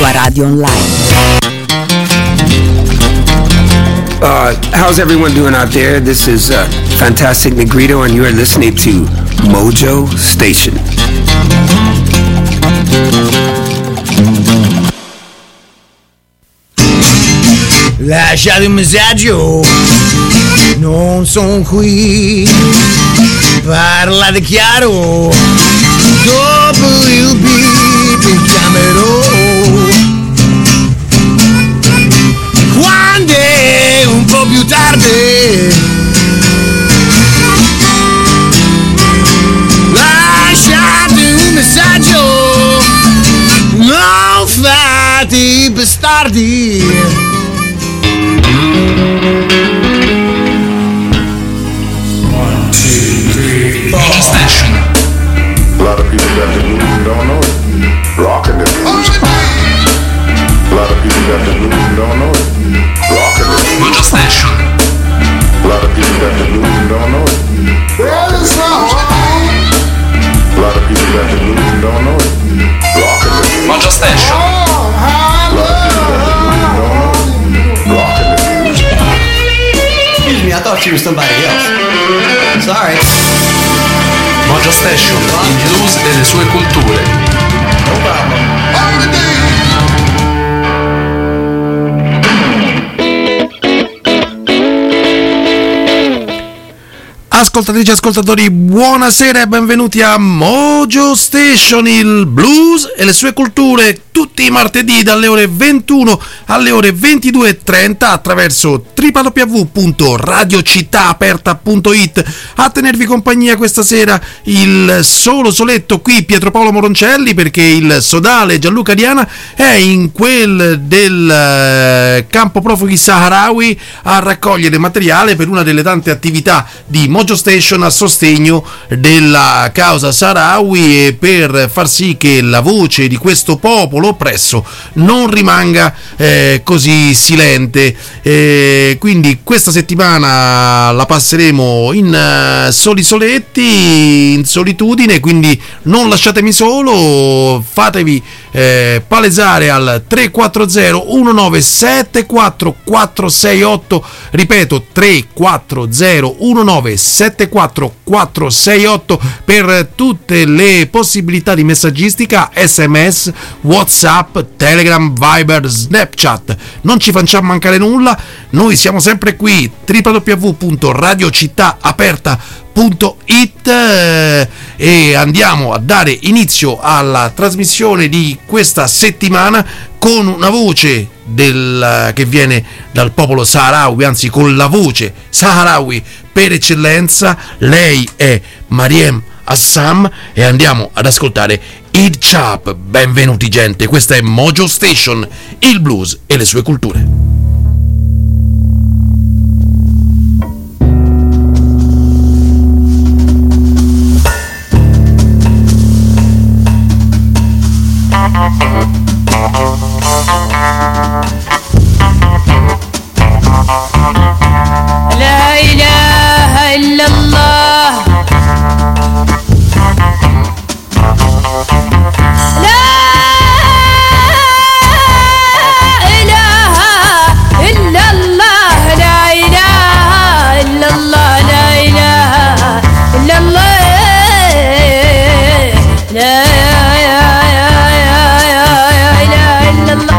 tua radio online. How's everyone doing out there? This is Fantastic Negrito, and you are listening to Mojo Station. Lasciate un messaggio, non sono qui, parlate chiaro, dopo il beep vi chiamerò, quando è un po' più tardi, lasciate un messaggio, non fate i bastardi. Mojo Station. A lot of people got the blues and don't know it. Rockin' the blues. A lot of people got the blues and don't know it. Rockin' the blues. Mojo Station. A lot of people got the blues and don't know it. Well, it's wrong. A lot of people got the blues and don't know it. Rockin' the blues. Mojo Station. A lot of people got the blues and don't know it. Rockin' the blues. Excuse me, I thought you were somebody else. Sorry. Mojo Station, il blues e le sue culture. No problem. Ascoltatrici e ascoltatori, buonasera e benvenuti a Mojo Station, il blues e le sue culture, tutti i martedì dalle ore 21 alle ore 22:30 attraverso www.radiocittaaperta.it. A tenervi compagnia questa sera il solo soletto qui Pietro Paolo Moroncelli, perché il sodale Gianluca Diana è in quel del campo profughi saharawi a raccogliere materiale per una delle tante attività di Mojo Station a sostegno della causa saharawi e per far sì che la voce di questo popolo oppresso non rimanga così silente. Quindi questa settimana la passeremo in soli soletti, in solitudine, quindi non lasciatemi solo, fatevi palesare al 340 1974 468, ripeto 340 1974 468 per tutte le possibilità di messaggistica, SMS, WhatsApp, Telegram, Viber, Snapchat. Non ci facciamo mancare nulla, noi siamo sempre qui, www.radiocittaaperta.it, e andiamo a dare inizio alla trasmissione di questa settimana con una voce che viene dal popolo saharawi, anzi con la voce saharawi per eccellenza. Lei è Mariem Assam e andiamo ad ascoltare Eid Chap. Benvenuti gente, questa è Mojo Station, il blues e le sue culture. لا إله إلا الله لا إله إلا الله لا إله إلا الله لا إله إلا الله لا إله إلا الله.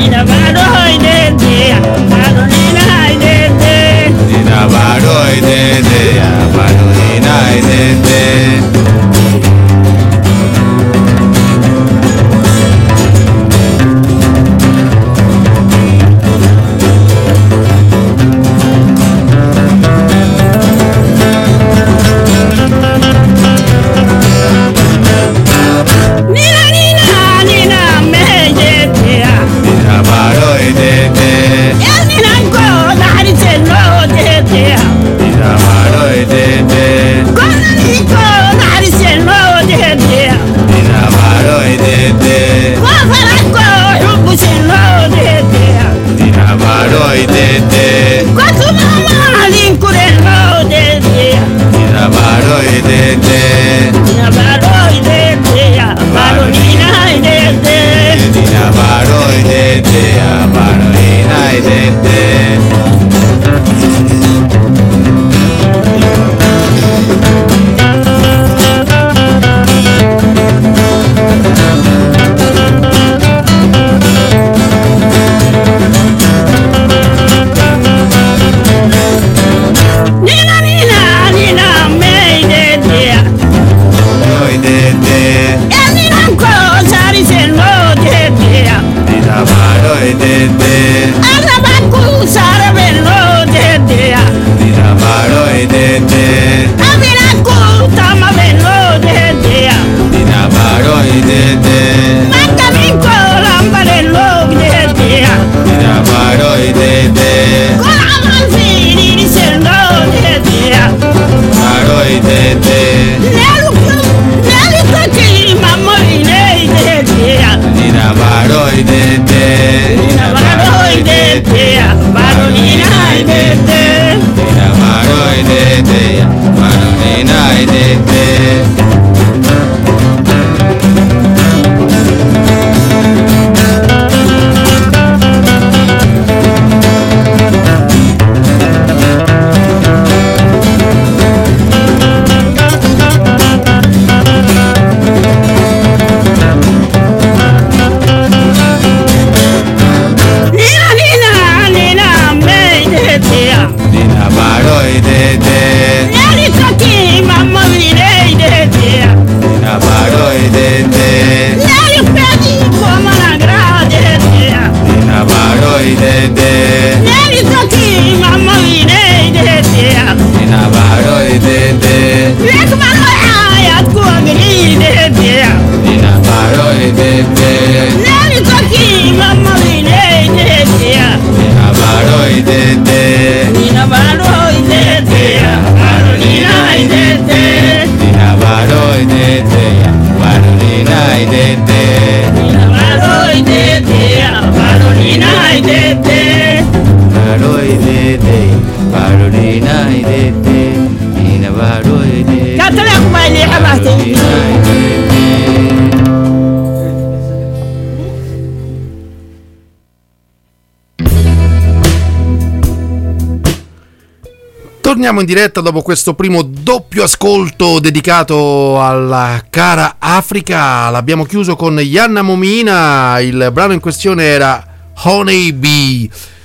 Torniamo in diretta dopo questo primo doppio ascolto dedicato alla cara Africa. L'abbiamo chiuso con Yanna Momina, il brano in questione era Honey Bee.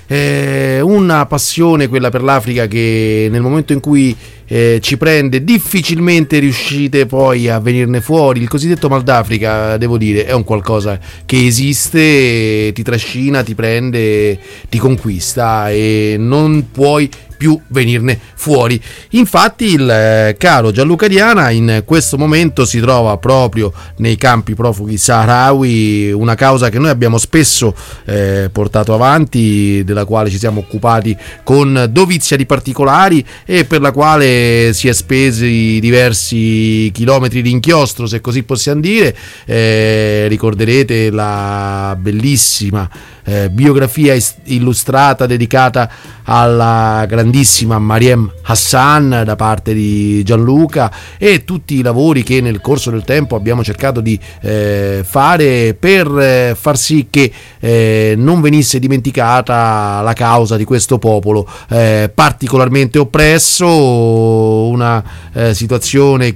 Una passione quella per l'Africa che nel momento in cui ci prende difficilmente riuscite poi a venirne fuori. Il cosiddetto mal d'Africa, devo dire, è un qualcosa che esiste, ti trascina, ti prende, ti conquista e non puoi più venirne fuori. Infatti il caro Gianluca Diana in questo momento si trova proprio nei campi profughi saharawi, una causa che noi abbiamo spesso portato avanti, della quale ci siamo occupati con dovizia di particolari e per la quale si è spesi diversi chilometri di inchiostro, se così possiamo dire. Ricorderete la bellissima biografia illustrata dedicata alla grandissima Mariem Hassan da parte di Gianluca e tutti i lavori che nel corso del tempo abbiamo cercato di fare per far sì che non venisse dimenticata la causa di questo popolo particolarmente oppresso, una situazione che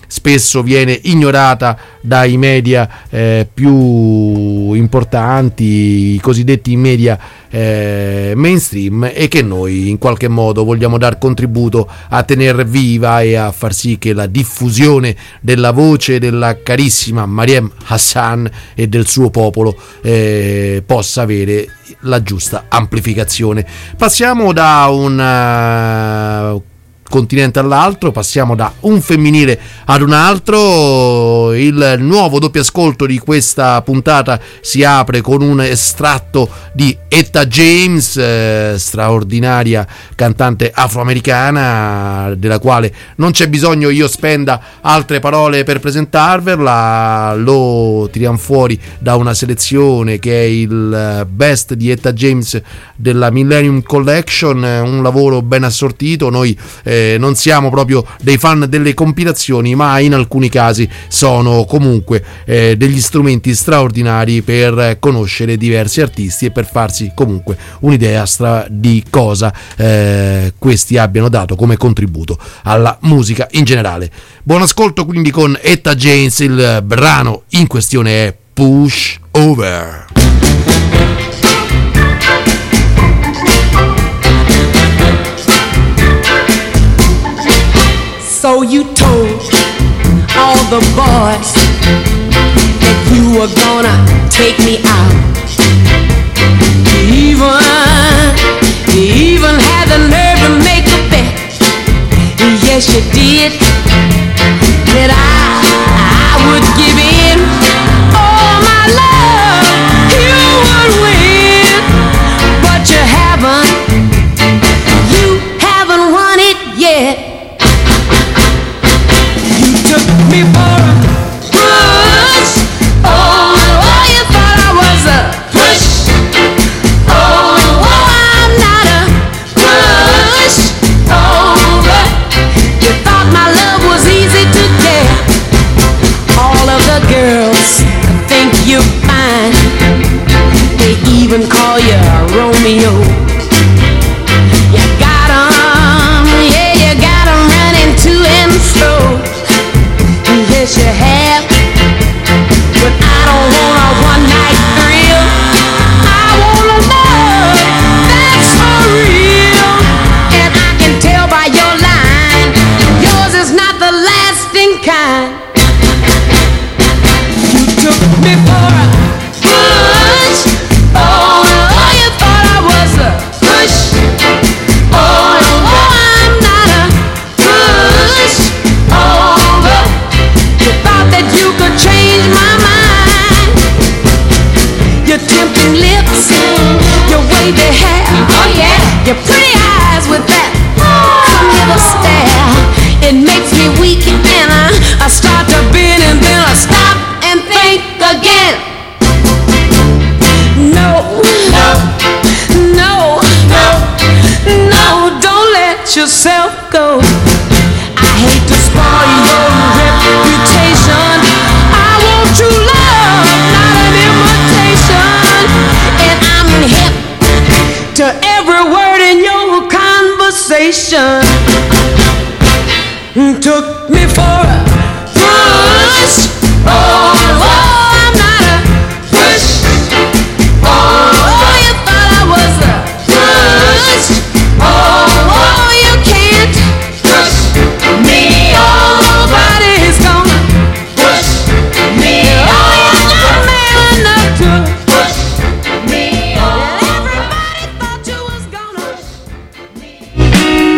spesso viene ignorata dai media più importanti, i cosiddetti media mainstream, e che noi in qualche modo vogliamo dar contributo a tenere viva e a far sì che la diffusione della voce della carissima Maryam Hassan e del suo popolo possa avere la giusta amplificazione. Passiamo da un continente all'altro, passiamo da un femminile ad un altro. Il nuovo doppio ascolto di questa puntata si apre con un estratto di Etta James, straordinaria cantante afroamericana della quale non c'è bisogno io spenda altre parole per presentarvela. Lo tiriamo fuori da una selezione che è il best di Etta James della Millennium Collection, un lavoro ben assortito. Noi non siamo proprio dei fan delle compilazioni, ma in alcuni casi sono comunque degli strumenti straordinari per conoscere diversi artisti e per farsi comunque un'idea di cosa questi abbiano dato come contributo alla musica in generale. Buon ascolto quindi con Etta James, il brano in questione è Push Over. So you told all the boys that you were gonna take me out. You even had the nerve to make a bet. Yes, you did. That I would give in all my love. You would win, but you haven't won it yet. Me for a push. Oh, you thought I was a push. Oh, I'm not a push over. You thought my love was easy to get. All of the girls think you're fine. They even call you Romeo. You got 'em, yeah, you got 'em running to and fro. Yes, you have, but I don't want a one-night thrill. I want a love that's for real, and I can tell by your line, yours is not the lasting kind. You took me for a push. Oh, you thought I was a push. Oh, I'm not a push. You thought that you could change my mind. Your tempting lips, your wavy hair, oh yeah, your pretty eyes with that come hither stare. It makes me weak and I start to bend and then I stop and think again. No, don't let yourself go. I hate to spoil your reputation. I want true love, not an imitation. And I'm hip to every word in your conversation. Took me for a push. Oh, I'm not a push. Oh, you thought I was a push. Oh, you can't push me all. Nobody's gonna push me all. You're not man enough to push me all. Everybody thought you was gonna push me.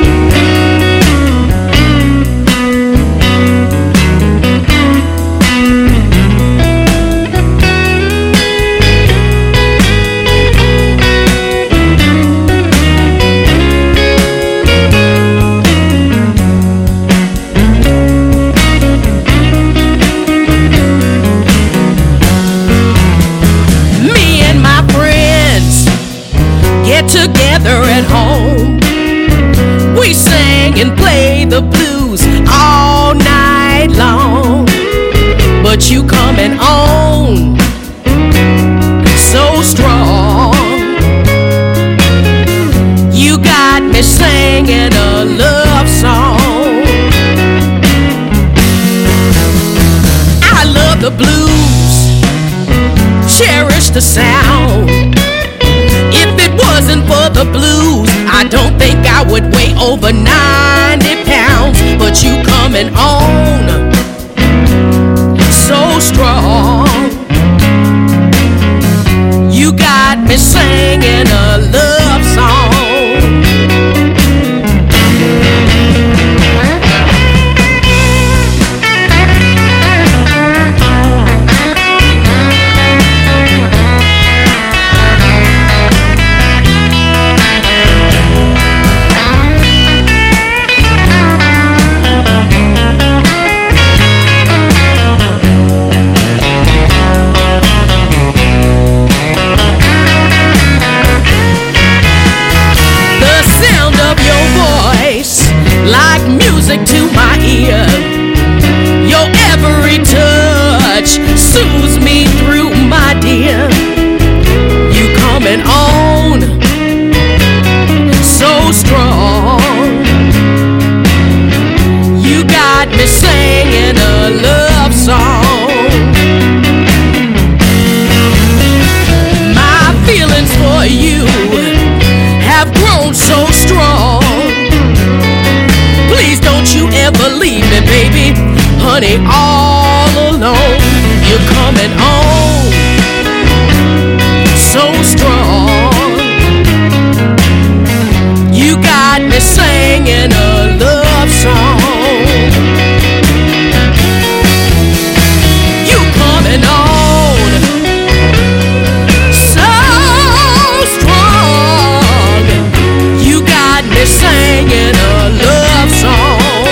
Together at home, we sang and played the blues all night long. But you coming on so strong, you got me singing a love song. would weigh over 90 pounds, but you coming on so strong. You got me singing a love song. Like music to my ear, your every touch soothes me through, my dear. You coming on so strong. You got me singing a love song. My feelings for you have grown so strong. Please don't you ever leave me, baby, honey, all alone. You're coming on so strong. You got me singing a love song. You coming on so strong. You got me singing a love song.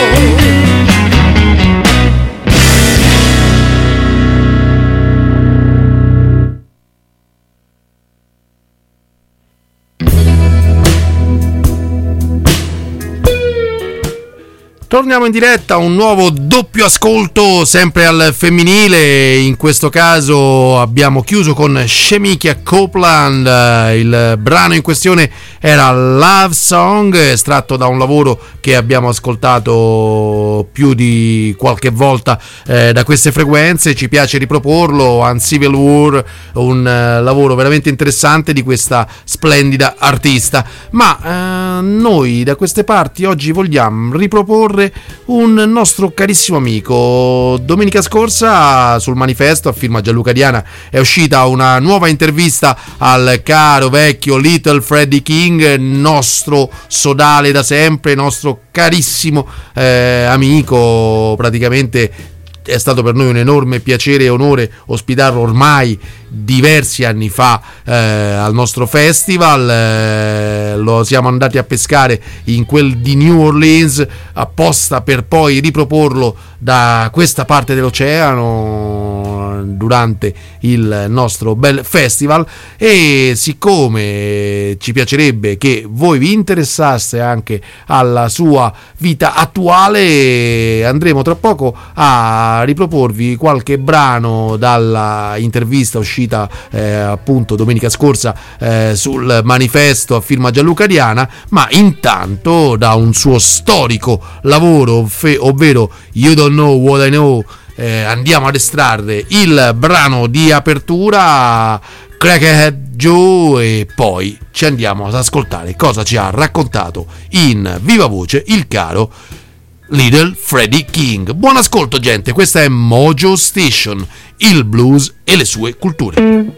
Torniamo in diretta, un nuovo doppio ascolto sempre al femminile. In questo caso abbiamo chiuso con Shemekia Copeland. Il brano in questione era Love Song, estratto da un lavoro che abbiamo ascoltato più di qualche volta da queste frequenze. Ci piace riproporlo. Uncivil War, un lavoro veramente interessante di questa splendida artista. Ma noi da queste parti oggi vogliamo riproporre un nostro carissimo amico. Domenica scorsa sul Manifesto a firma Gianluca Diana è uscita una nuova intervista al caro vecchio Little Freddie King, nostro sodale da sempre, nostro carissimo amico. Praticamente è stato per noi un enorme piacere e onore ospitarlo ormai diversi anni fa al nostro festival. Lo siamo andati a pescare in quel di New Orleans apposta per poi riproporlo da questa parte dell'oceano durante il nostro bel festival. E siccome ci piacerebbe che voi vi interessaste anche alla sua vita attuale, andremo tra poco a riproporvi qualche brano dalla intervista uscita appunto domenica scorsa sul Manifesto a firma Gianluca Diana, ma intanto da un suo storico lavoro ovvero You Don't Know What I Know andiamo ad estrarre il brano di apertura, Crackhead Joe, e poi ci andiamo ad ascoltare cosa ci ha raccontato in viva voce il caro Little Freddie King. Buon ascolto gente, questa è Mojo Station, il blues e le sue culture.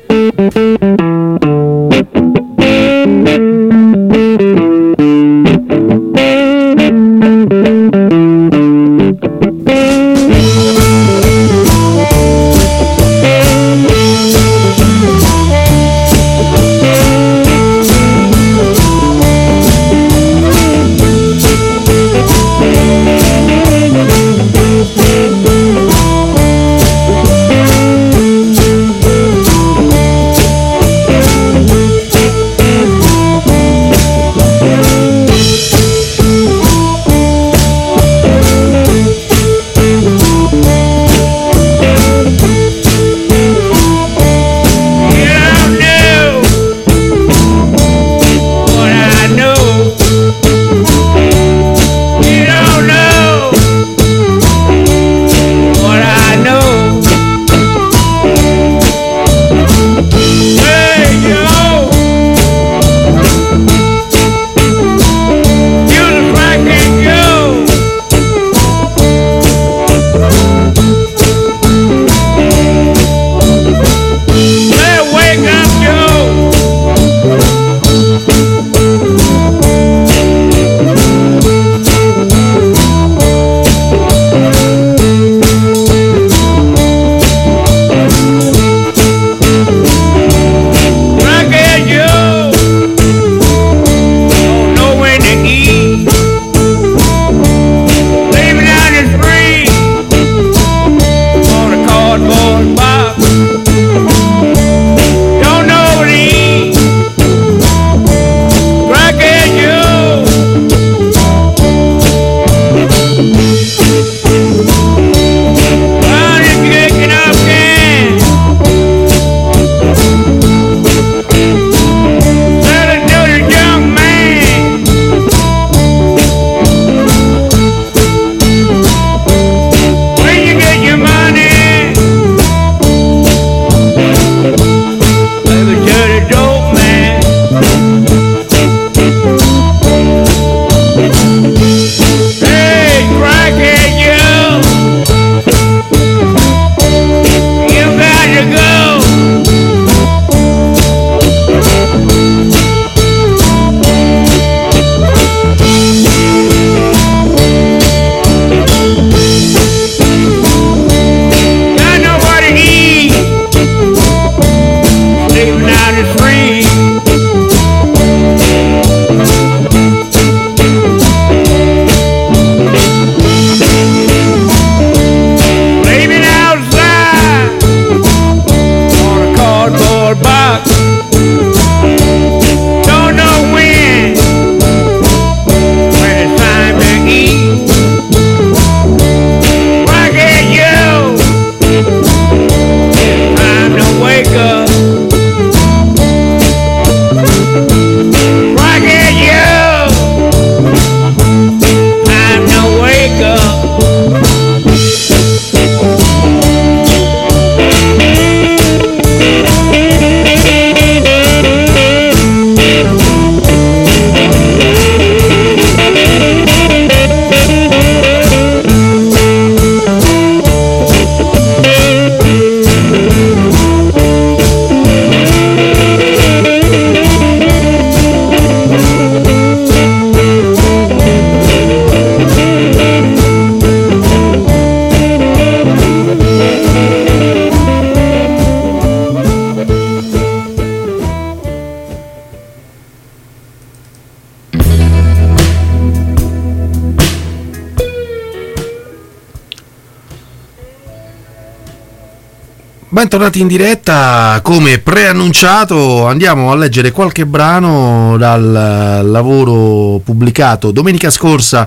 Bentornati in diretta, come preannunciato andiamo a leggere qualche brano dal lavoro pubblicato domenica scorsa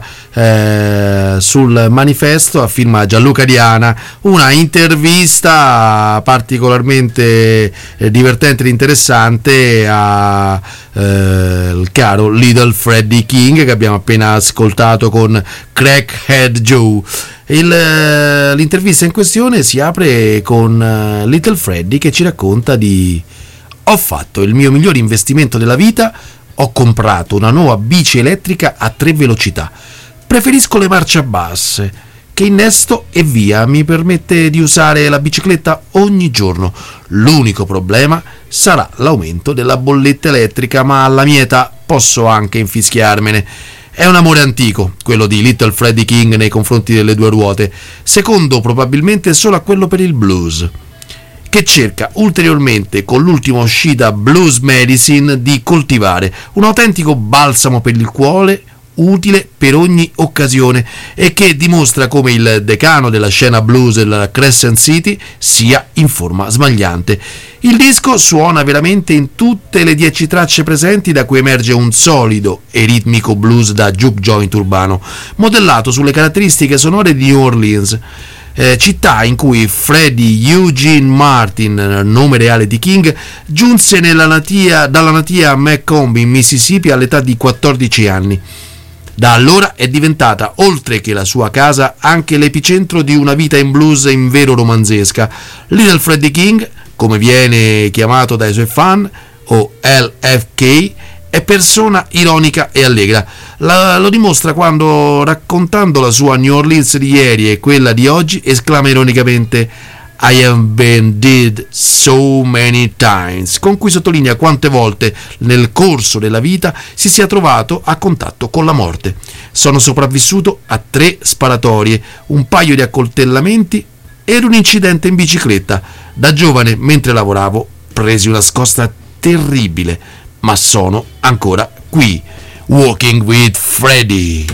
sul Manifesto a firma Gianluca Diana, una intervista particolarmente divertente ed interessante a il caro Little Freddie King, che abbiamo appena ascoltato con Crackhead Joe. L'intervista in questione si apre con Little Freddie che ci racconta di: ho fatto il mio migliore investimento della vita, ho comprato una nuova bici elettrica a 3 velocità, preferisco le marce basse, che innesto e via, mi permette di usare la bicicletta ogni giorno. L'unico problema sarà l'aumento della bolletta elettrica, ma alla mia età posso anche infischiarmene. È un amore antico, quello di Little Freddie King nei confronti delle 2 ruote, secondo probabilmente solo a quello per il blues, che cerca ulteriormente con l'ultima uscita Blues Medicine di coltivare un autentico balsamo per il cuore, utile per ogni occasione, e che dimostra come il decano della scena blues della Crescent City sia in forma smagliante. Il disco suona veramente in tutte le 10 tracce presenti, da cui emerge un solido e ritmico blues da juke joint urbano, modellato sulle caratteristiche sonore di New Orleans, città in cui Freddie Eugene Martin, nome reale di King, giunse dalla natia Macomb in Mississippi all'età di 14 anni. Da allora è diventata, oltre che la sua casa, anche l'epicentro di una vita in blues in vero romanzesca. Little Freddie King, come viene chiamato dai suoi fan, o LFK, è persona ironica e allegra. Lo dimostra quando, raccontando la sua New Orleans di ieri e quella di oggi, esclama ironicamente I have been dead so many times, con cui sottolinea quante volte nel corso della vita si sia trovato a contatto con la morte. Sono sopravvissuto a 3 sparatorie, un paio di accoltellamenti ed un incidente in bicicletta. Da giovane, mentre lavoravo, presi una scossa terribile, ma sono ancora qui. Walking with Freddie.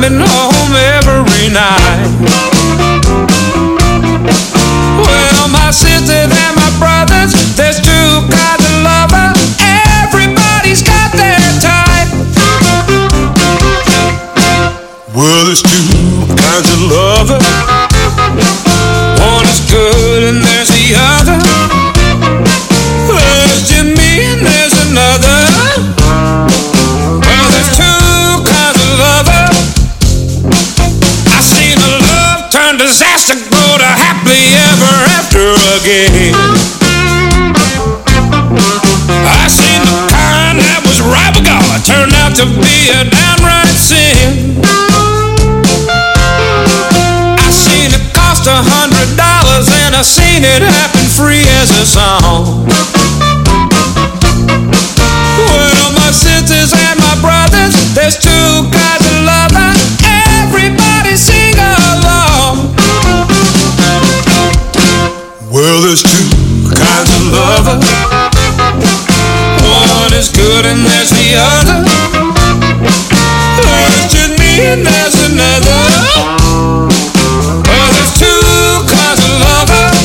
coming home every night. Well, my sisters and my brothers, there's two kinds of lovers. Everybody's got their type. Well, there's two kinds of lovers. One is good and there's the other. There's Jimmy and there's another. Well, there's two kinds of lovers. I seen a love turn disaster go to happily ever after again. I seen the kind that was right with God turn out to be a downright sin. I seen it cost $100 and I seen it happen free as a song. Well, my sisters and my brothers, there's two kinds of lovers. Everybody sing along. Well, there's two kinds of lovers. One is good and there's the other. There's just me and there's another. Well, there's two kinds of lovers.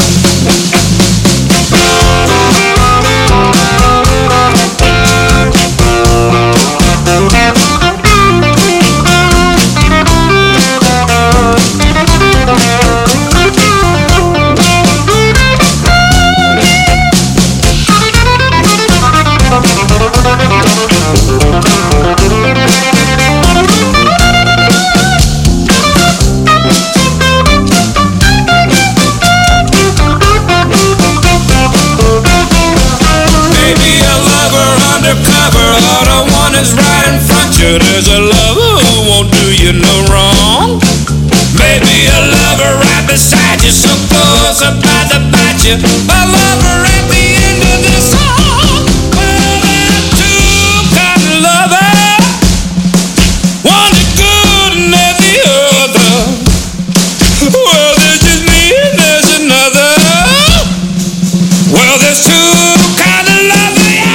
Is right in front you. There's a lover who won't do you no wrong. Maybe a lover right beside you, so close about to bite you. A lover at the end of the song. Well, there's two kinds of lovers. One is good and then the other. Well, there's just me and there's another. Well, there's two kinds of lovers.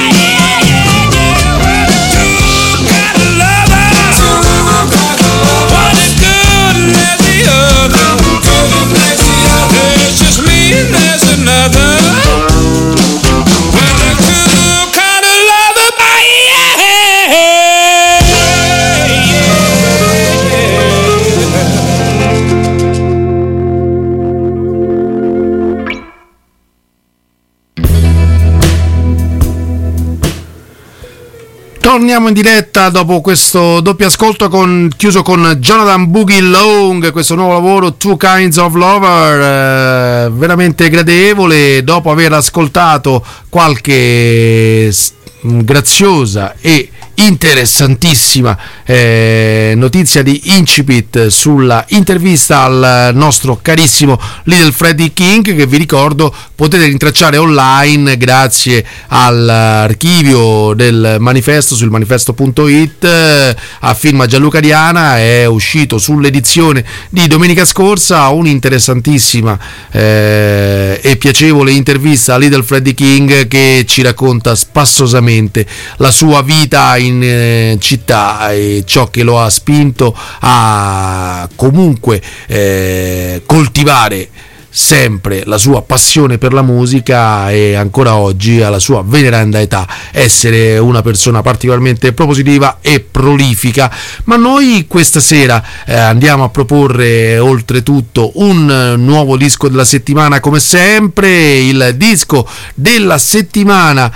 Torniamo in diretta dopo questo doppio ascolto chiuso con Jonathan Boogie Long, questo nuovo lavoro Two Kinds of Lover, veramente gradevole dopo aver ascoltato qualche graziosa e interessantissima notizia di incipit sulla intervista al nostro carissimo Little Freddie King, che vi ricordo potete rintracciare online grazie all'archivio del manifesto sul manifesto.it a firma Gianluca Diana. È uscito sull'edizione di domenica scorsa un'interessantissima e piacevole intervista a Little Freddie King, che ci racconta spassosamente la sua vita in città e ciò che lo ha spinto a comunque coltivare sempre la sua passione per la musica e ancora oggi, alla sua veneranda età, essere una persona particolarmente propositiva e prolifica. Ma noi questa sera andiamo a proporre oltretutto un nuovo disco della settimana, come sempre. Il disco della settimana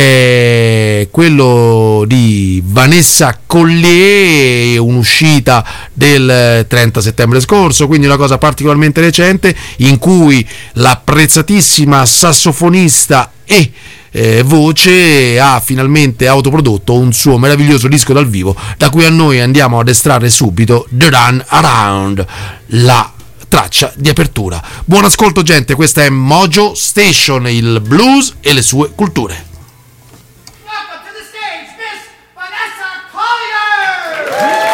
è quello di Vanessa Collier, un'uscita del 30 settembre scorso, quindi una cosa particolarmente recente, in cui l'apprezzatissima sassofonista e voce ha finalmente autoprodotto un suo meraviglioso disco dal vivo, da cui a noi andiamo ad estrarre subito The Run Around, la traccia di apertura. Buon ascolto gente, questa è Mojo Station, il blues e le sue culture. Welcome to the stage, Miss Vanessa Collier!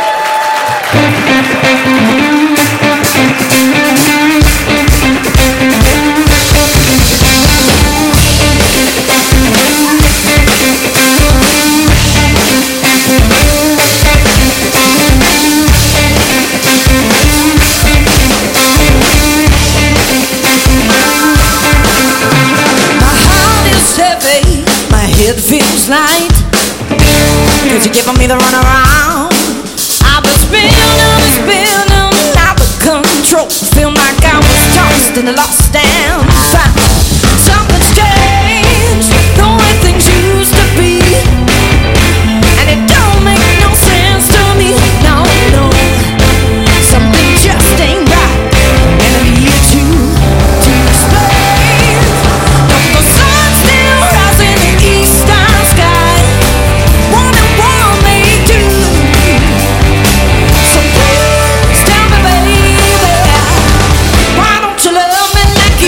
it feels like, 'cause you're giving me the runaround. I've been spinning out of control. Feel like I was tossed in a lost and found. Something's changed, the way things used to be, and it don't make no sense to me. No, no, something just ain't right, and I'm here to explain. The sun's still rising in the eastern sky. One and one made two. So please tell me, baby, why don't you love me like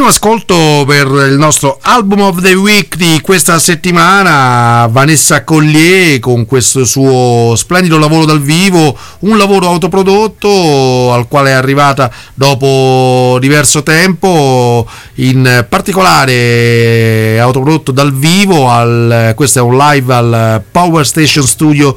ascolto per il nostro Album of the Week di questa settimana, Vanessa Collier con questo suo splendido lavoro dal vivo, un lavoro autoprodotto al quale è arrivata dopo diverso tempo, in particolare autoprodotto dal vivo, questo è un live al Power Station Studio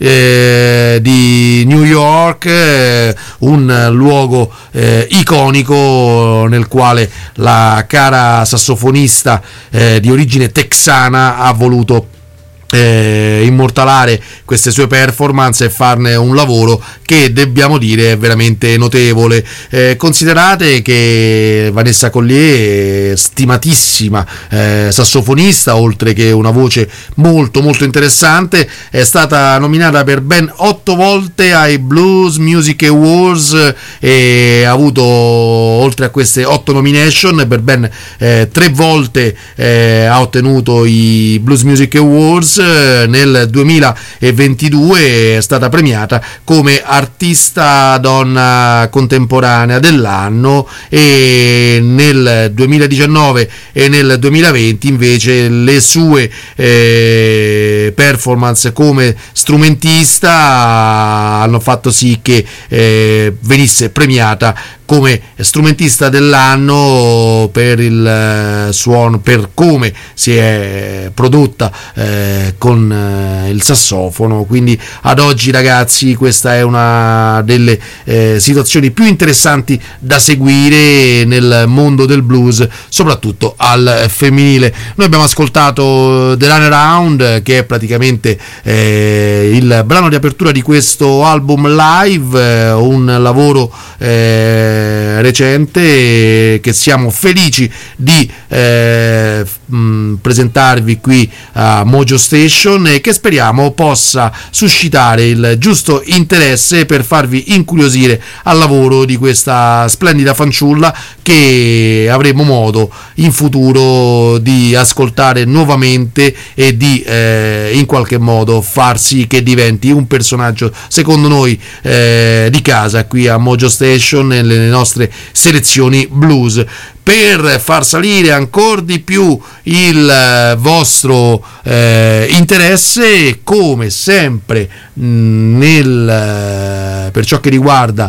di New York, un luogo iconico nel quale la cara sassofonista di origine texana ha voluto immortalare queste sue performance e farne un lavoro che dobbiamo dire è veramente notevole. Considerate che Vanessa Collier, stimatissima sassofonista, oltre che una voce molto molto interessante, è stata nominata per ben 8 volte ai Blues Music Awards e ha avuto, oltre a queste 8 nomination, per ben 3 volte ha ottenuto i Blues Music Awards. Nel 2022 è stata premiata come artista donna contemporanea dell'anno, e nel 2019 e nel 2020 invece le sue performance come strumentista hanno fatto sì che venisse premiata come strumentista dell'anno per il suono, per come si è prodotta con il sassofono. Quindi ad oggi, ragazzi, questa è una delle situazioni più interessanti da seguire nel mondo del blues, soprattutto al femminile. Noi abbiamo ascoltato The Runaround, che è praticamente il brano di apertura di questo album live, un lavoro recente che siamo felici di presentarvi qui a Mojo Station e che speriamo possa suscitare il giusto interesse per farvi incuriosire al lavoro di questa splendida fanciulla, che avremo modo in futuro di ascoltare nuovamente e di in qualche modo far sì che diventi un personaggio, secondo noi, di casa qui a Mojo Station nelle nostre selezioni blues. Per far salire ancora di più il vostro interesse, come sempre per ciò che riguarda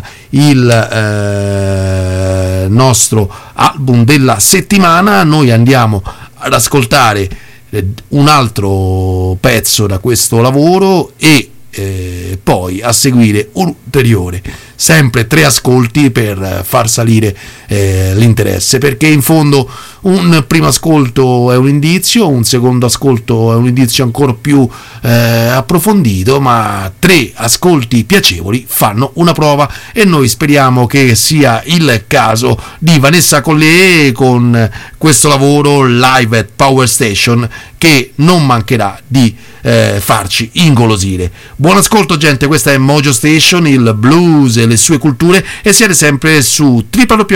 il nostro album della settimana, noi andiamo ad ascoltare un altro pezzo da questo lavoro e poi a seguire un ulteriore, sempre 3 ascolti per far salire l'interesse, perché in fondo un primo ascolto è un indizio, un secondo ascolto è un indizio ancora più approfondito, ma 3 ascolti piacevoli fanno una prova, e noi speriamo che sia il caso di Vanessa Collier con questo lavoro live at Power Station, che non mancherà di farci ingolosire. Buon ascolto, gente, questa è Mojo Station, il blues e le sue culture, e siete sempre su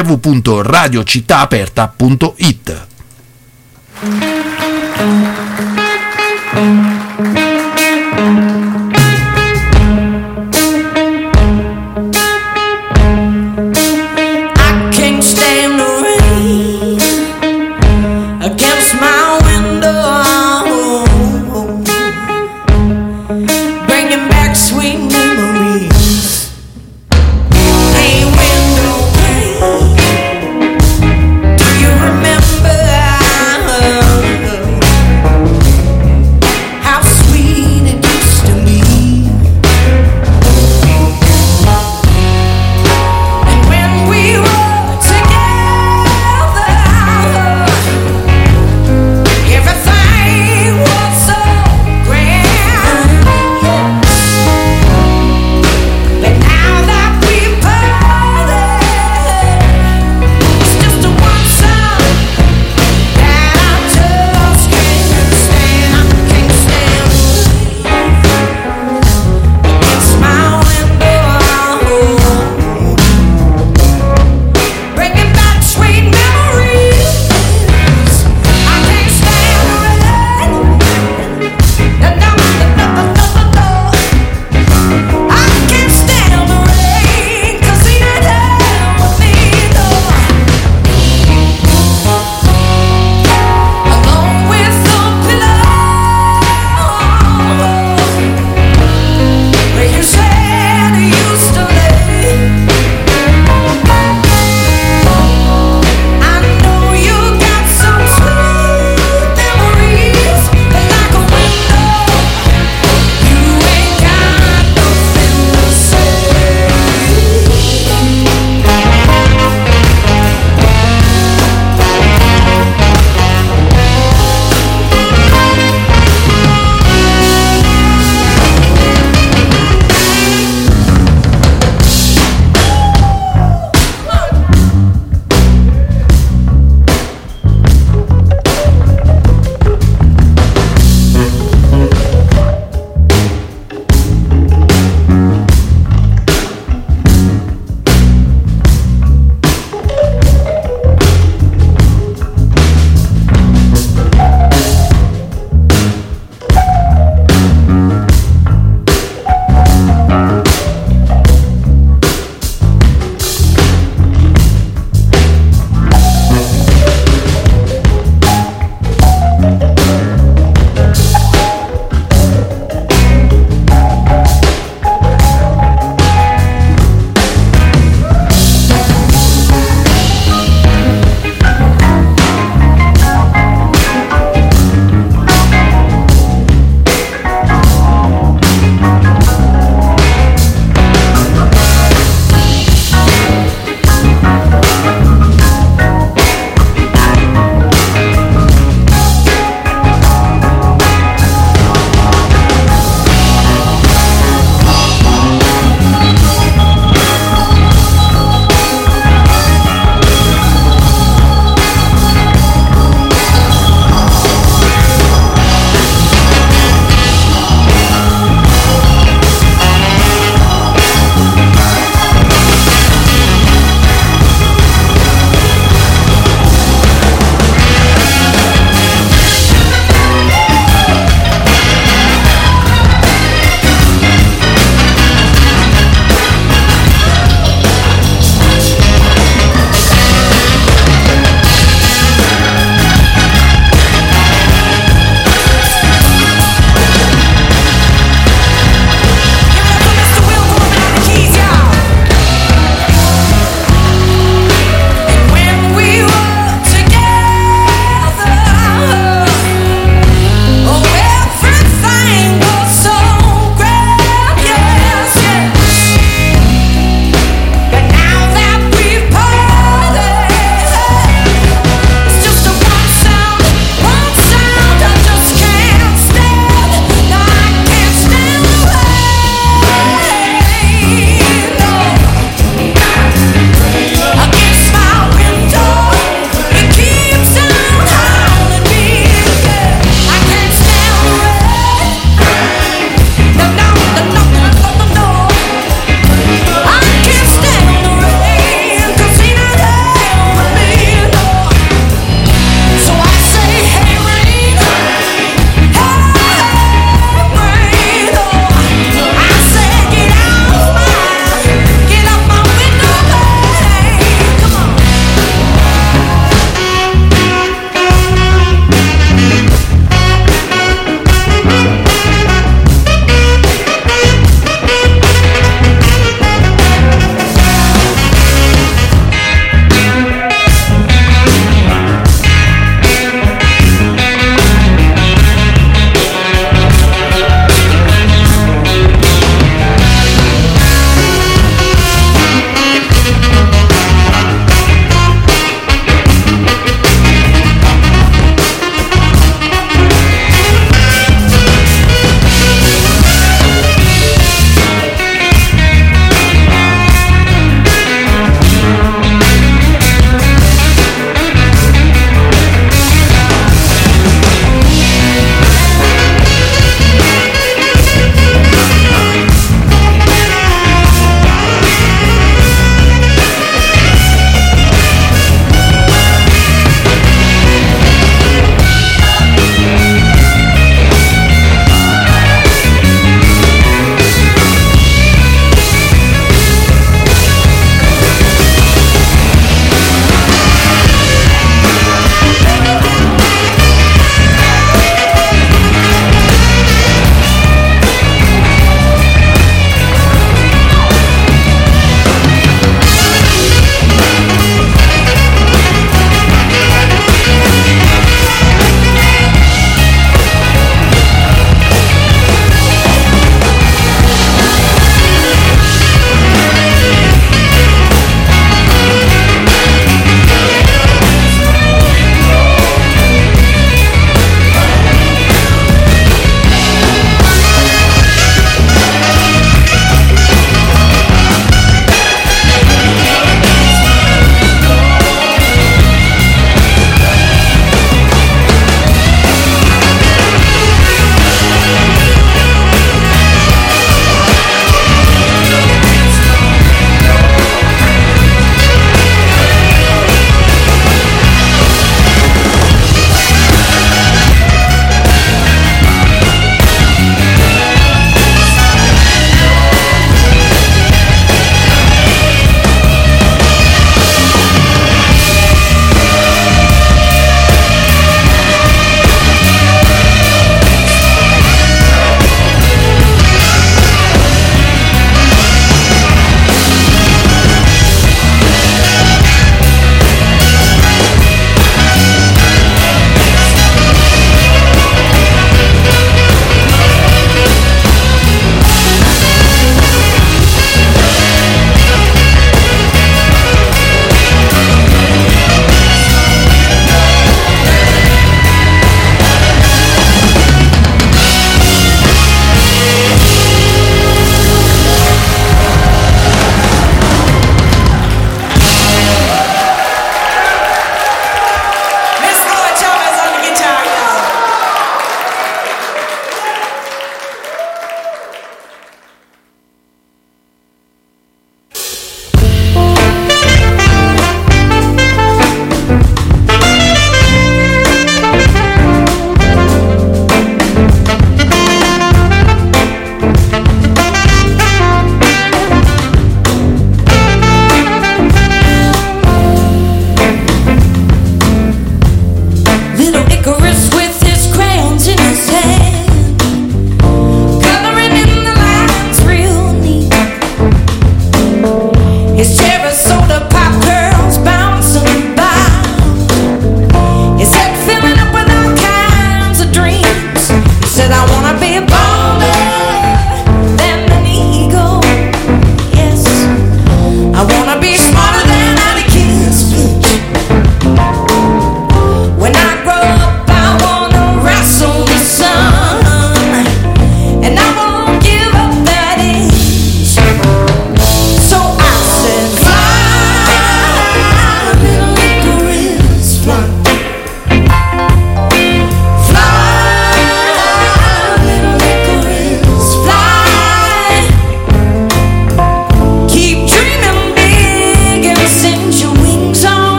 www.radiocittaaperta.it.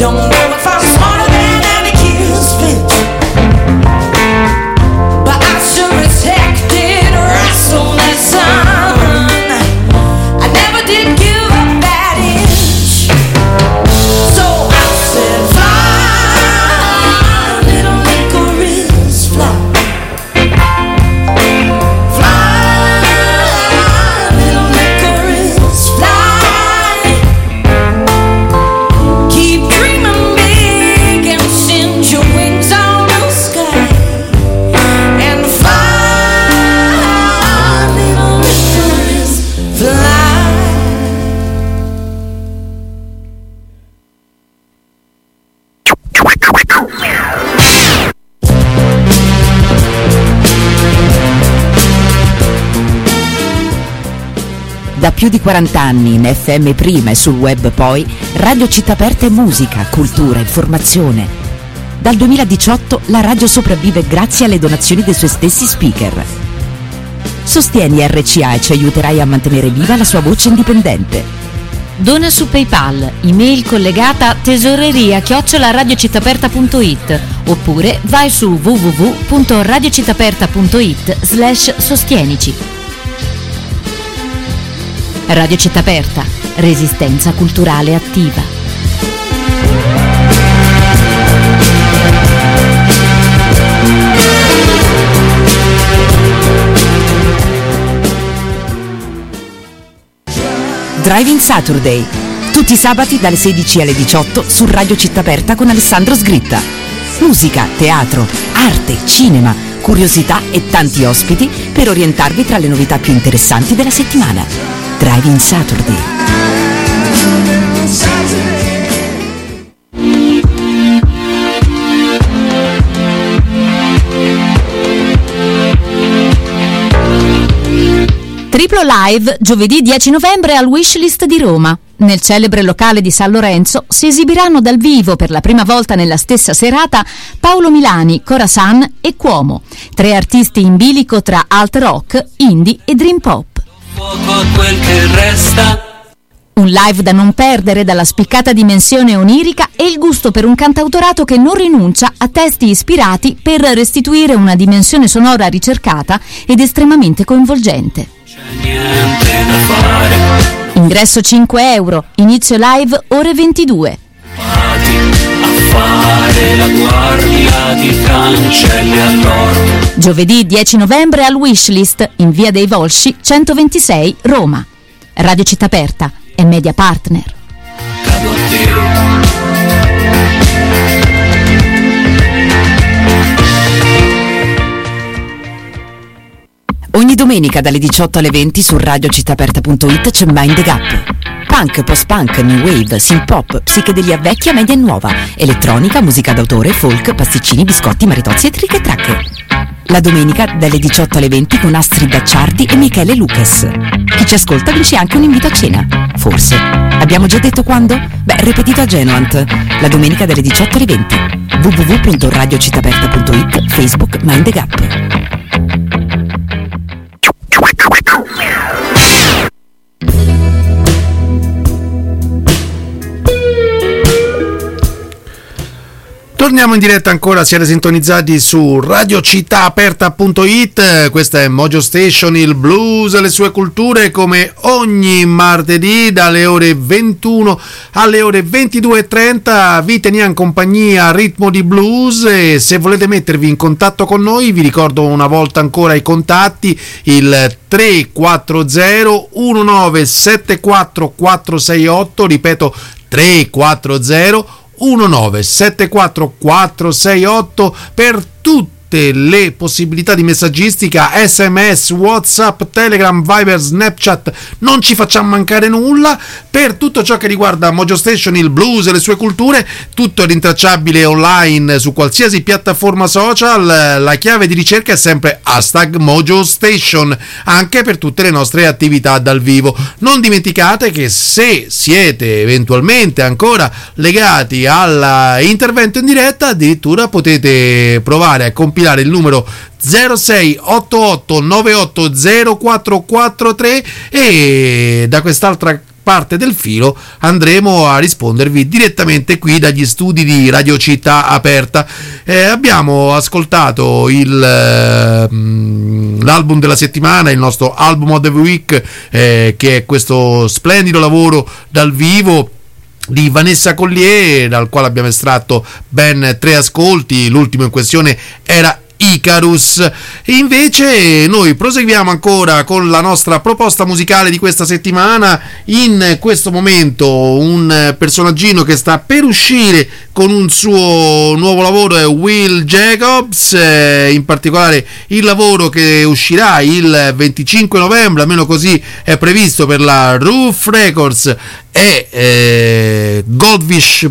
Don't know if I'm smarter than any kid's finch, but I sure as heck did wrestle that sun. I never did give up that inch, so I said, fly, little licorice, fly. Da più di 40 anni in FM prima e sul web poi, Radio Città Aperta è musica, cultura, informazione. Dal 2018 la radio sopravvive grazie alle donazioni dei suoi stessi speaker. Sostieni RCA e ci aiuterai a mantenere viva la sua voce indipendente. Dona su PayPal, email collegata tesoreria@radiocittaperta.it oppure vai su www.radiocittaperta.it/sostienici. Radio Città Aperta, resistenza culturale attiva. Driving Saturday, tutti i sabati dalle 16 alle 18 su Radio Città Aperta con Alessandro Sgritta. Musica, teatro, arte, cinema, curiosità e tanti ospiti per orientarvi tra le novità più interessanti della settimana. Driving Saturday. Triplo live giovedì 10 novembre al Wishlist di Roma. Nel celebre locale di San Lorenzo si esibiranno dal vivo per la prima volta nella stessa serata Paolo Milani, Corasan e Cuomo, 3 artisti in bilico tra alt rock, indie e dream pop. Quel che resta. Un live da non perdere dalla spiccata dimensione onirica e il gusto per un cantautorato che non rinuncia a testi ispirati per restituire una dimensione sonora ricercata ed estremamente coinvolgente. C'è niente da fare. Ingresso 5 euro, inizio live ore 22. Vati a fare la guardia di cancelli all'orto. Giovedì 10 novembre al Wishlist in via dei Volsci 126 Roma. Radio Città Aperta e media partner. Cado a te. Ogni domenica dalle 18 alle 20 su radiocittaaperta.it c'è Mind the Gap. Punk, post-punk, new wave, synth pop, psichedelia vecchia, media e nuova, elettronica, musica d'autore, folk, pasticcini, biscotti, maritozzi e trick e track. La domenica dalle 18 alle 20 con Astrid Acciardi e Michele Lucas. Chi ci ascolta vince anche un invito a cena. Forse. Abbiamo già detto quando? Beh, ripetito a Genoant. La domenica dalle 18 alle 20. www.radiocittaaperta.it, Facebook Mind the Gap. Torniamo in diretta ancora, siete sintonizzati su radiocittaaperta.it, questa è Mojo Station, il blues e le sue culture, come ogni martedì dalle ore 21 alle ore 22.30 vi teniamo compagnia a ritmo di blues. E se volete mettervi in contatto con noi vi ricordo una volta ancora i contatti, il 340 1974 468, ripeto 340 1974 468 per tutte le possibilità di messaggistica, SMS, WhatsApp, Telegram, Viber, Snapchat, non ci facciamo mancare nulla. Per tutto ciò che riguarda Mojo Station, il blues e le sue culture, tutto è rintracciabile online su qualsiasi piattaforma social. La chiave di ricerca è sempre #Mojo Station, anche per tutte le nostre attività dal vivo. Non dimenticate che se siete eventualmente ancora legati all'intervento in diretta, addirittura potete provare a compilare il numero 0688 980443 e da quest'altra parte del filo andremo a rispondervi direttamente qui dagli studi di Radio Città Aperta. Abbiamo ascoltato l'album della settimana, il nostro album of the week, che è questo splendido lavoro dal vivo di Vanessa Collier, dal quale abbiamo estratto ben 3 ascolti. L'ultimo in questione era Icarus. Invece noi proseguiamo ancora con la nostra proposta musicale di questa settimana. In questo momento un personaggino che sta per uscire con un suo nuovo lavoro è Will Jacobs, in particolare il lavoro che uscirà il 25 novembre, almeno così è previsto per la Roof Records, è Goldfish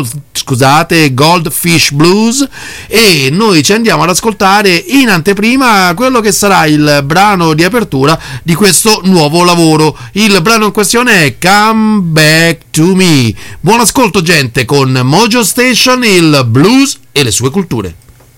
Blues, e noi ci andiamo ad ascoltare in anteprima quello che sarà il brano di apertura di questo nuovo lavoro. Il brano in questione è Come Back to Me. Buon ascolto, gente, con Mojo Station, il blues e le sue culture.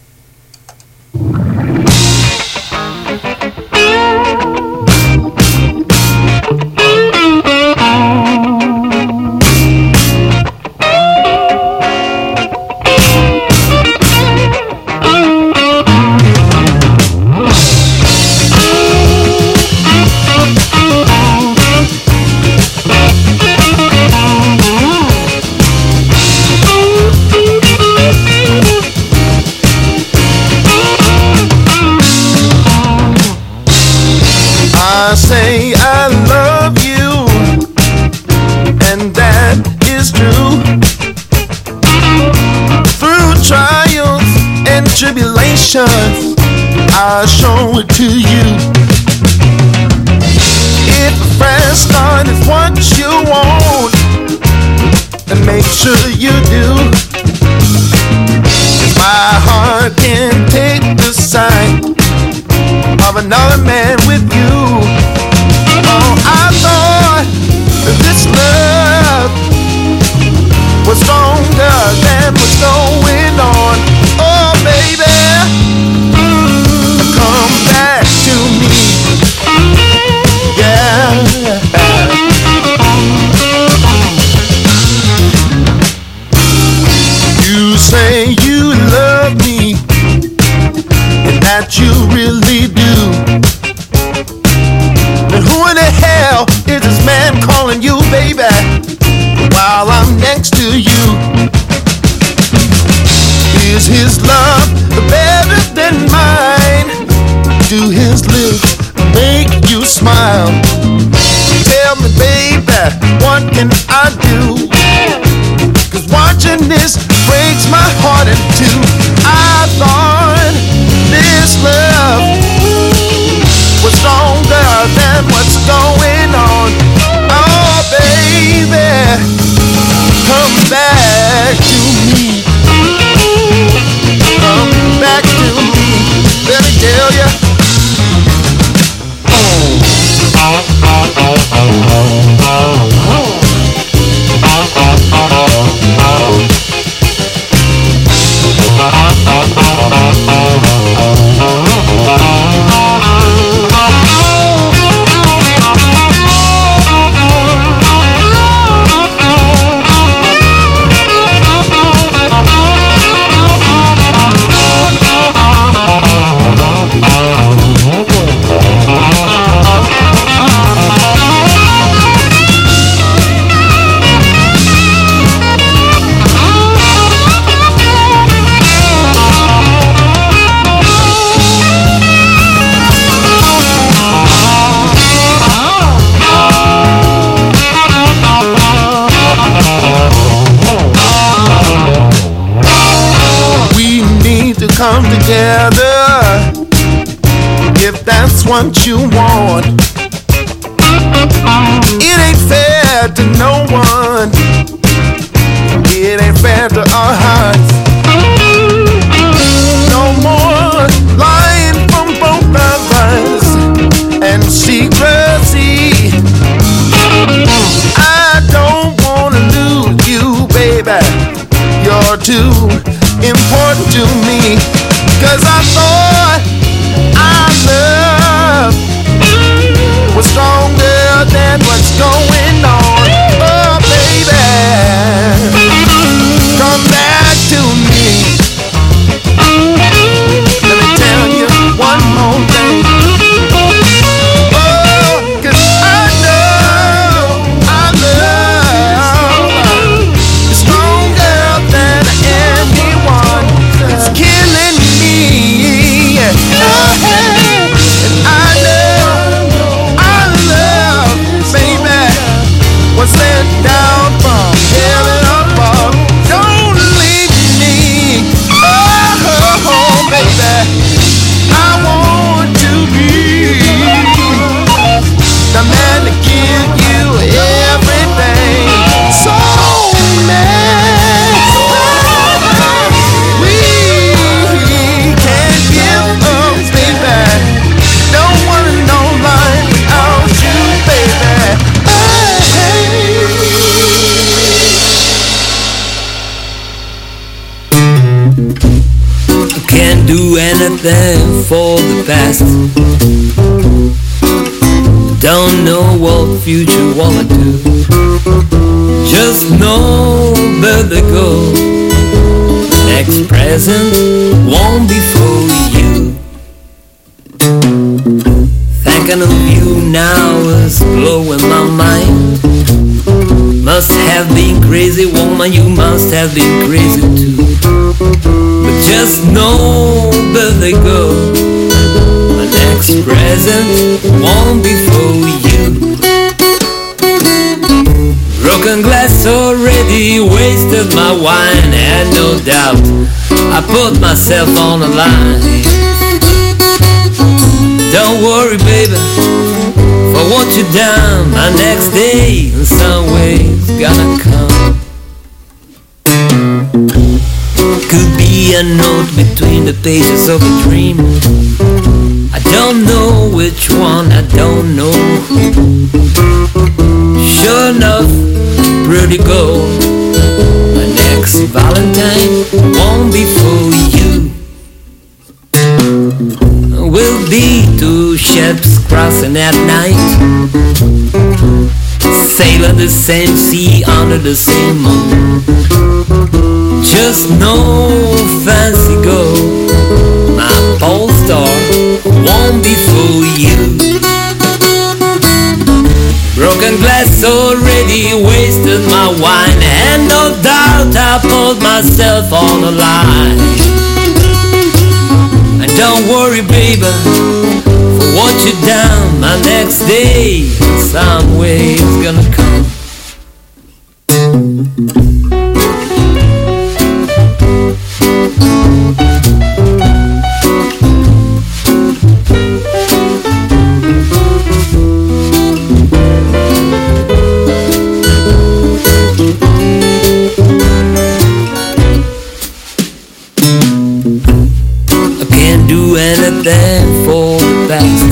I say I love you, and that is true. Through trials and tribulations, I show it to you. If a fresh start is what you want, then make sure you do. My heart can't take the sight of another man with you. Oh, I thought that this love was stronger than what's going on. Oh, baby, come back to me. Yeah. You say you love me, and that you really do. Then who in the hell is this man calling you, baby, while I'm next to you? Is his love better than mine? Do his lips make you smile? Tell me, baby, what can I do? 'Cause watching this breaks my heart in two. I thought this love was stronger than what's going on. Oh, baby, come back to me. Come back to me. Let me tell ya. Come together if that's what you want. It ain't fair to no one. It ain't fair to our hearts. No more lying from both of us and secrecy. I don't wanna lose you, baby. You're too important to me. 'Cause I thought our love was stronger than what's going on. Oh baby, come back to me. Let me tell you one more thing. Oh, 'cause I know I love you stronger than anyone. It's killing me. And I love, baby, was sent down from heaven above. Don't leave me. Oh, baby, I want to be the man to give you everything. So man, we can't give up, baby. Don't wanna know life without you, baby. Can't do anything for the past. Don't know what future wanna do. Just know where they go. Next present won't be for you. Thinking of you now is blowing my mind. Must have been crazy, woman, you must have been crazy too. But just know where they go. My next present won't be for you. Broken glass already wasted my wine, and no doubt I put myself on the line. Don't worry, baby, for what you done, my next day in some ways gonna come. Could be a note between the pages of a dream. I don't know which one, I don't know who. Sure enough, pretty girl, my next Valentine won't be for you. We'll be two ships crossing at night, sailing the same sea under the same moon. Just no fancy gold, my pole star won't be for you. Broken glass already wasted my wine, and no doubt I put myself on the line. And don't worry, baby, for what you done, my next day in some way is gonna come. Anything for the past.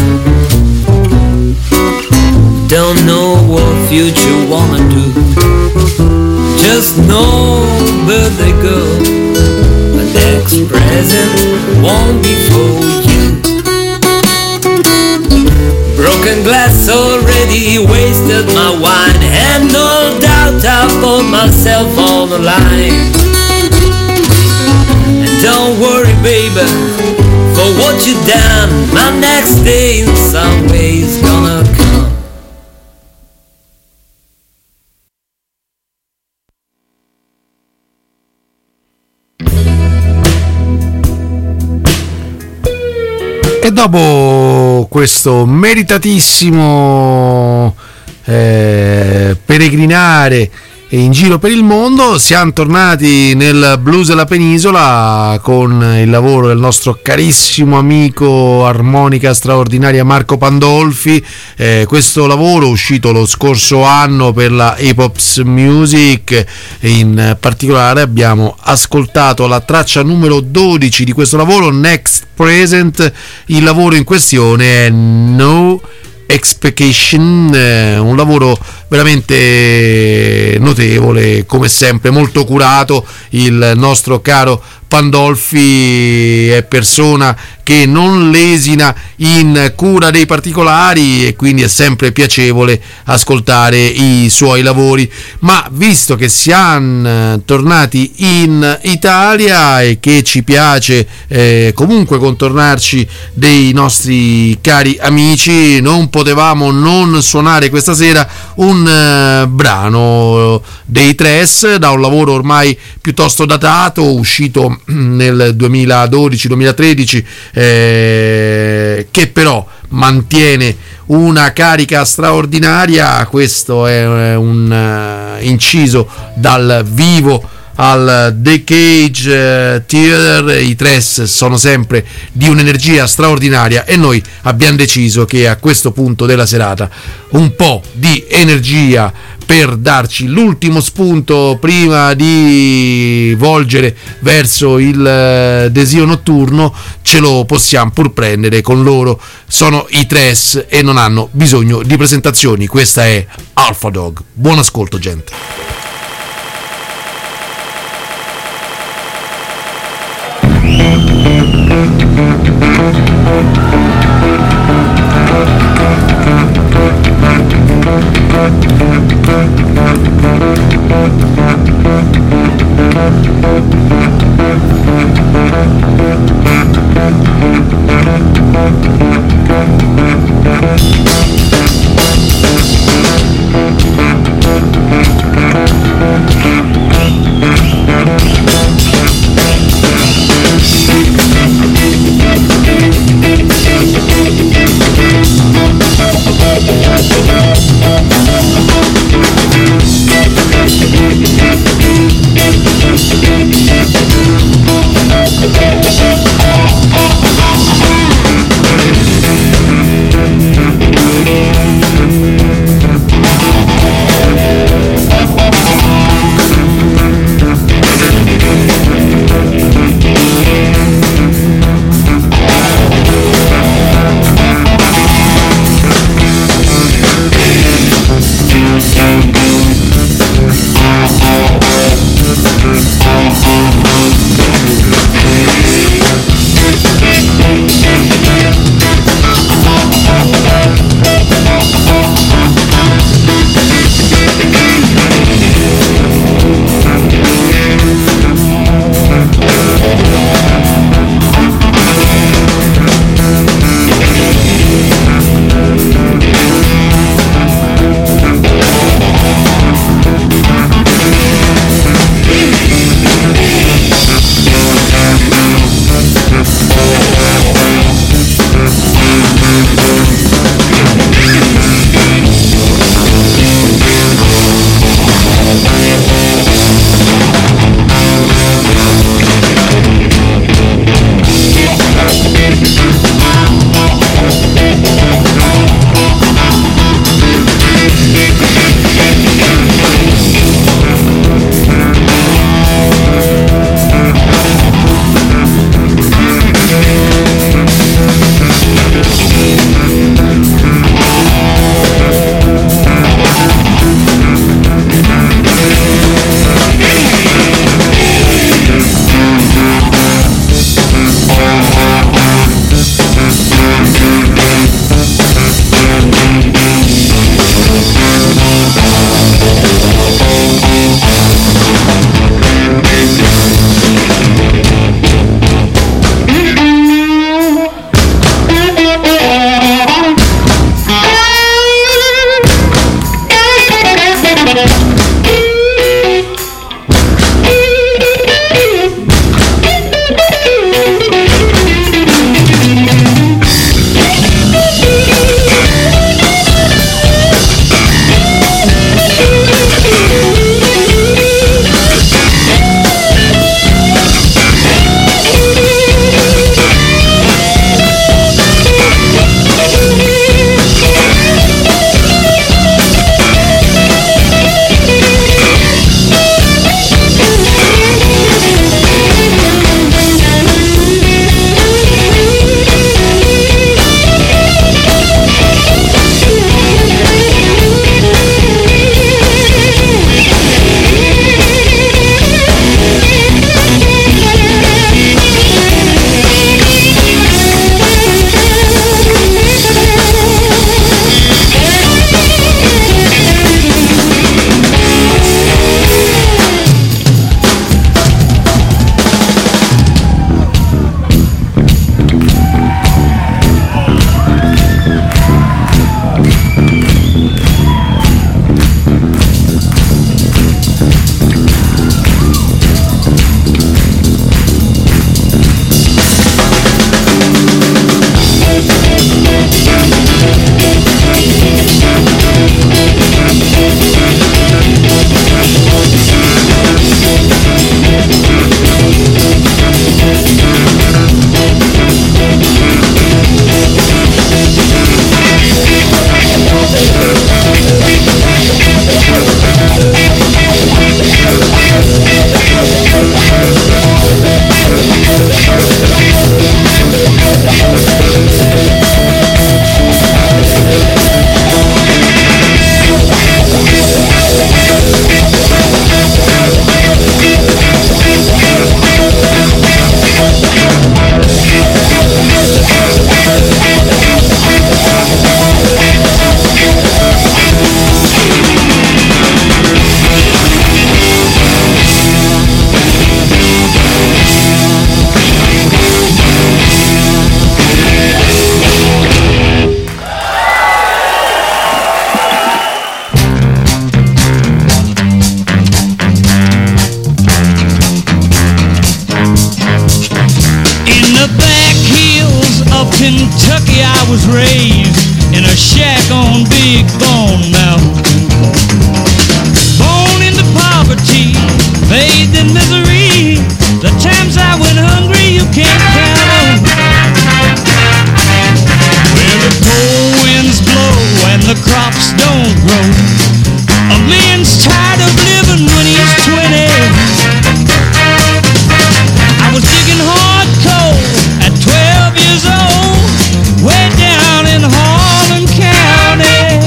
Don't know what future wanna do. Just know where they go. My next present won't be for you. Broken glass already wasted my wine, and no doubt I put myself on the line. And don't worry, baby, for what you done, my next day in some ways gonna come. E dopo questo meritatissimo peregrinare in giro per il mondo, siamo tornati nel blues della penisola con il lavoro del nostro carissimo amico armonica straordinaria Marco Pandolfi. Questo lavoro uscito lo scorso anno per la Hip Hops Music, in particolare abbiamo ascoltato la traccia numero 12 di questo lavoro, Next Present. Il lavoro in questione è No Expectation, un lavoro veramente notevole, come sempre molto curato. Il nostro caro Pandolfi è persona che non lesina in cura dei particolari e quindi è sempre piacevole ascoltare i suoi lavori. Ma visto che siamo tornati in Italia e che ci piace comunque contornarci dei nostri cari amici, non potevamo non suonare questa sera un brano dei Tres da un lavoro ormai piuttosto datato, uscito nel 2012-2013, che però mantiene una carica straordinaria. Questo è un inciso dal vivo al The Cage Theater. I Tres sono sempre di un'energia straordinaria e noi abbiamo deciso che a questo punto della serata un po' di energia per darci l'ultimo spunto prima di volgere verso il desio notturno ce lo possiamo pur prendere con loro. Sono i Tres e non hanno bisogno di presentazioni. Questa è Alpha Dog. Buon ascolto, gente. Kentucky I was raised, in a shack on Big Bone Mountain. Born into poverty, bathed in misery. The times I went hungry you can't count on. Where the cold winds blow and the crops don't grow. A man's tired of living when he's 20. I was digging hard coal at 12 years old, way down in Harlan County.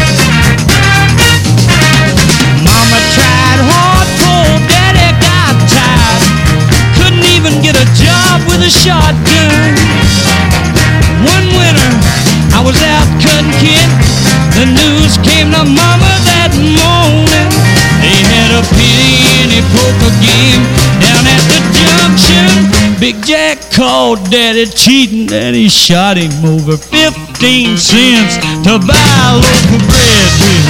Mama tried hard, poor daddy got tired. Couldn't even get a job with a shotgun. One winter I was out cutting kid. The news came to mama that morning. They had a penny poker game down at the junction. Big Jack called daddy cheating and he shot him over 15 cents to buy a loaf of bread with.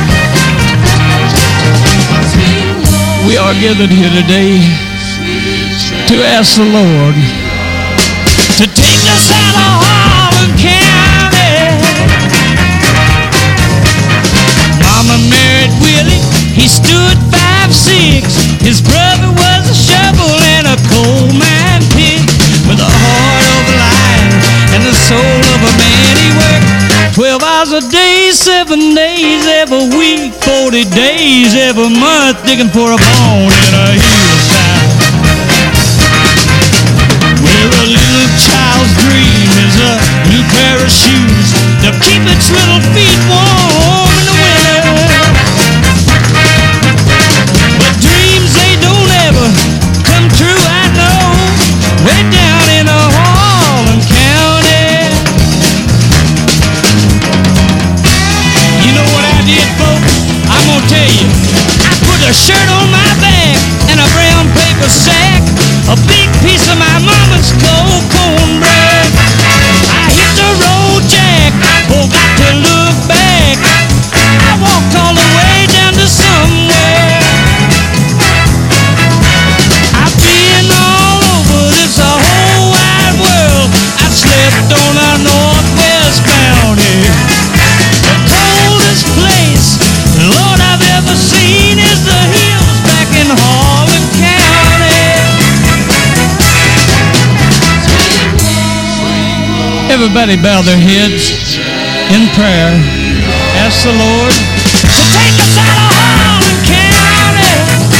We are gathered here today to ask the Lord to take us out of Harlan County. Mama married Willie, he stood 5'6". His brother was a shovel and a coal mine pig. With a heart of a lion and the soul of a man, he worked 12 hours a day, 7 days every week, 40 days every month, digging for a bone in a hillside. Where a little child's dream is a new pair of shoes to keep its little feet warm in the winter. But dreams, they don't ever come true, I know. Way down in Harlan County. You know what I did, folks? I'm gonna tell you. I put a shirt on my back and a brown paper sack, a big piece of my mama's cold cornbread. I hit the road, Jack, forgot to look back. I walked all the way down to somewhere. I've been all over this whole wide world. I slept on a northwest bounty. The coldest place, Lord, I've ever seen is the hills back in Harlan County. Everybody bow their heads in prayer. Ask the Lord to take us out of Harlan County.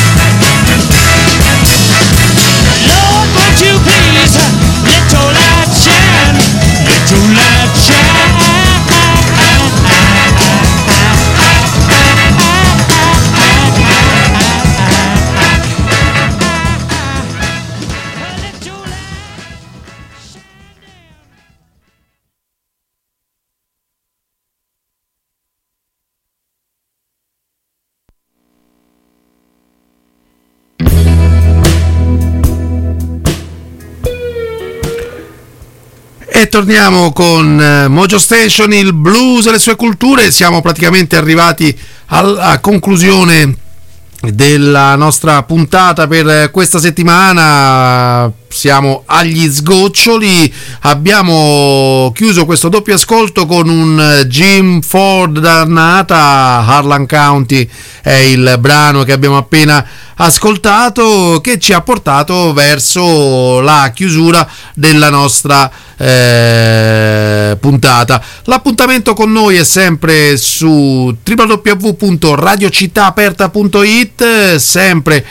Lord, would you please let your light shine, let your light shine. E torniamo con Mojo Station, il blues e le sue culture. Siamo praticamente arrivati alla conclusione della nostra puntata per questa settimana. Siamo agli sgoccioli, abbiamo chiuso questo doppio ascolto con un Jim Ford dannata. Harlan County è il brano che abbiamo appena ascoltato, che ci ha portato verso la chiusura della nostra puntata. L'appuntamento con noi è sempre su www.radiocittaaperta.it, sempre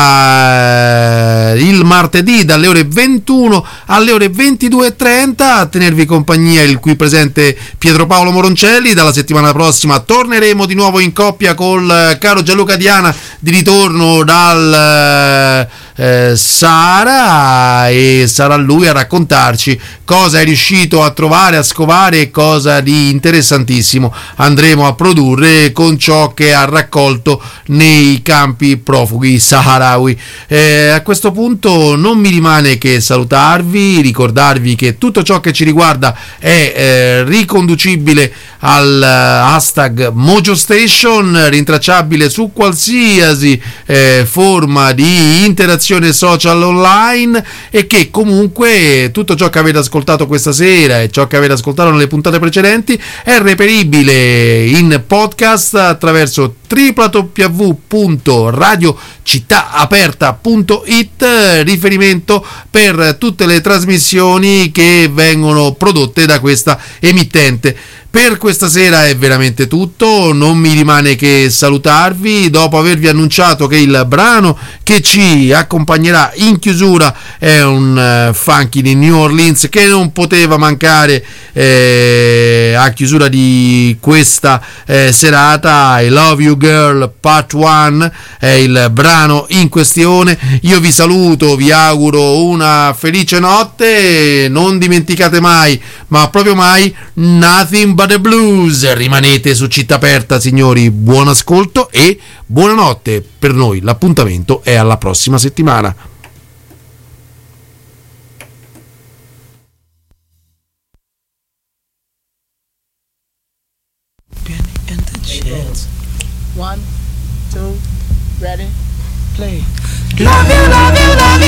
il martedì dalle ore 21 alle ore 22:30. A tenervi compagnia il qui presente Pietro Paolo Moroncelli. Dalla settimana prossima torneremo di nuovo in coppia col caro Gianluca Diana, di ritorno dal Sahara, e sarà lui a raccontarci cosa è riuscito a trovare, a scovare e cosa di interessantissimo andremo a produrre con ciò che ha raccolto nei campi profughi saharawi. A questo punto non mi rimane che salutarvi, ricordarvi che tutto ciò che ci riguarda è riconducibile al hashtag Mojo Station, rintracciabile su qualsiasi forma di interazione comunicazione social online e che comunque tutto ciò che avete ascoltato questa sera e ciò che avete ascoltato nelle puntate precedenti è reperibile in podcast attraverso www.radiocittaaperta.it, riferimento per tutte le trasmissioni che vengono prodotte da questa emittente. Per questa sera è veramente tutto, non mi rimane che salutarvi dopo avervi annunciato che il brano che ci accompagnerà in chiusura è un funky di New Orleans che non poteva mancare a chiusura di questa serata. I Love You Girl Part 1 è il brano in questione. Io vi saluto, vi auguro una felice notte, non dimenticate mai, ma proprio mai, Nothing But the Blues. Rimanete su Città Aperta, signori, buon ascolto e buonanotte. Per noi l'appuntamento è alla prossima settimana. One, two, ready, play. Love you, love you, love you.